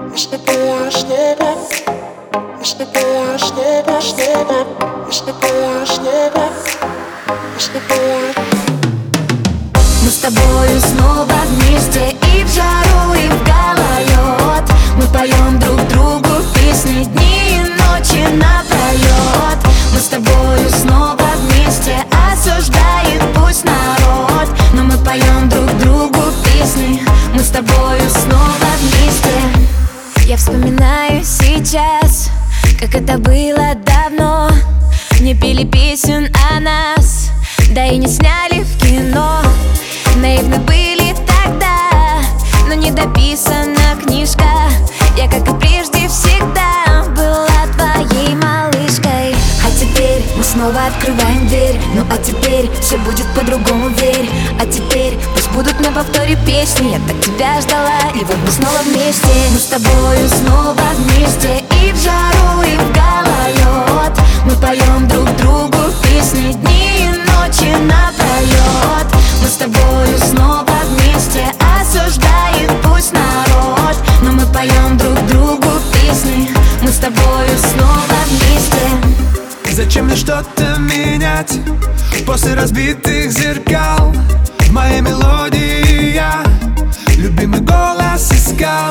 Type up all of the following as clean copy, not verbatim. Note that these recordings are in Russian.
Мы с тобою снова вместе, и в жару, и в гололед. Мы поем друг другу песни дни и ночи напролет. Мы с тобою снова вместе, осуждает пусть народ, но мы поем друг другу песни. Мы с тобою снова вместе. Я вспоминаю сейчас, как это было давно. Не пели песен о нас, да и не сняли в кино. Наивны были тогда, но не дописана книжка. Я, как и прежде, всегда была твоей малышкой. А теперь мы снова открываем дверь. Ну а теперь все будет по-другому, верь. А теперь пусть будут на повторе песни. Я так тебя ждала, и вот мы снова вместе. Мы с тобою снова вместе, и в жару, и в гололед. Мы поем друг другу песни дни и ночи напролет. Мы с тобою снова вместе, осуждает пусть народ, но мы поем друг другу песни. Мы с тобою снова вместе. Зачем мне что-то менять после разбитых зеркал? В моей мелодии я любимый голос искал.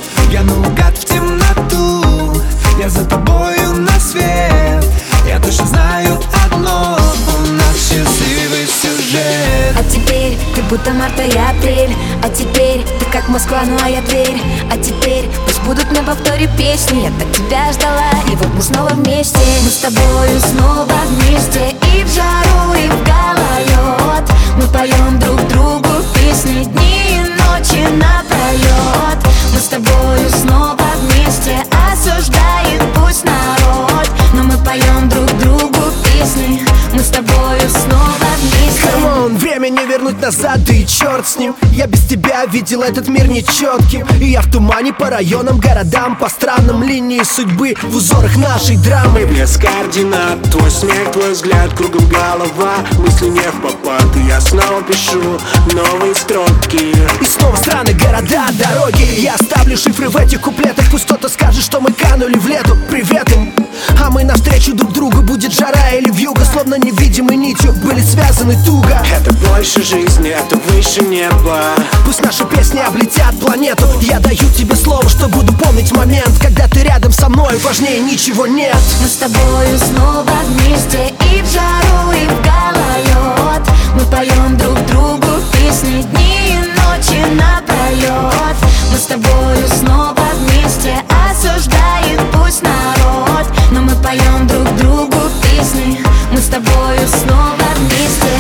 Я наугад в темноту, я за тобою на свет. Я точно знаю одно, у нас счастливый сюжет. А теперь ты будто март и апрель. А теперь ты как Москва, ну а я Тверь. А теперь пусть будут на повторе песни. Я так тебя ждала, и вот мы снова вместе. Мы с тобою снова вместе, и в жару, и в гололед. Мы поем друг другу песни дни и ночи напролет. Мы с тобою снова вместе, осуждает пусть народ, но мы поем друг другу песни. Мы с тобою снова вместе. Камон, время не вернуть назад, да и черт с ним. Я без тебя видел этот мир нечетким. И я в тумане по районам, городам, по странам линии судьбы, в узорах нашей драмы. Блеск координат, твой смех, твой взгляд, кругом голова. Мысли не в попад, и я снова пишу новые строки. И снова страны, города, дороги. Я оставлю шифры в этих куплетах. Пусть кто-то скажет, что мы канули в лету. Привет им. А мы навстречу друг другу, будет жара или вьюга. Словно невидимой нитью были связаны туго. Это больше жизни, это выше неба. Пусть наши песни облетят планету. Я даю тебе слово, что буду помнить момент, когда ты рядом со мной, важнее ничего нет. Мы с тобою снова вместе, и в жару, и в гололед. Мы поем друг другу песни дни и ночи напролет. Мы с тобою снова вместе, осуждает пусть народ, но мы поем друг другу песни. Мы с тобою снова вместе.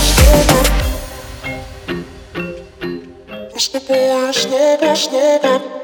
Снега, снега.